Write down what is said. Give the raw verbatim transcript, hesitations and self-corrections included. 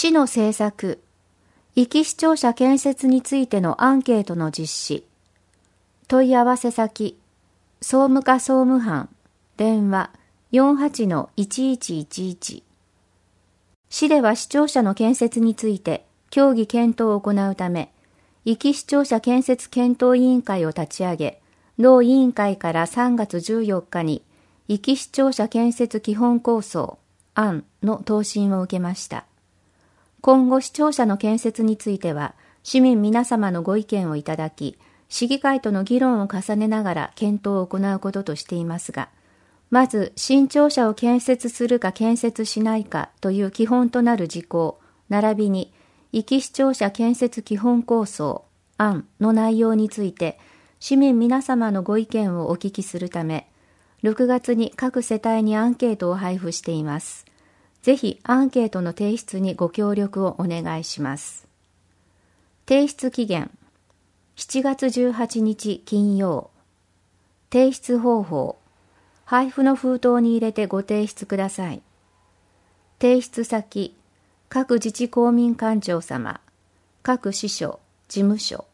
市の政策、壱岐市庁舎建設についてのアンケートの実施。問い合わせ先、総務課総務班、電話 よんはちのいちいちいちいち。市では市庁舎の建設について協議検討を行うため、壱岐市庁舎建設検討委員会を立ち上げ、同委員会からさんがつじゅうよっかに壱岐市庁舎建設基本構想案の答申を受けました。今後市庁舎の建設については、市民皆様のご意見をいただき、市議会との議論を重ねながら検討を行うこととしていますが、まず新庁舎を建設するか建設しないかという基本となる事項、並びに壱岐市庁舎建設基本構想案の内容について、市民皆様のご意見をお聞きするため、ろくがつに各世帯にアンケートを配布しています。ぜひアンケートの提出にご協力をお願いします。提出期限、しちがつじゅうはちにち金曜。提出方法、配布の封筒に入れてご提出ください。提出先、各自治公民官庁様、各支所、事務所。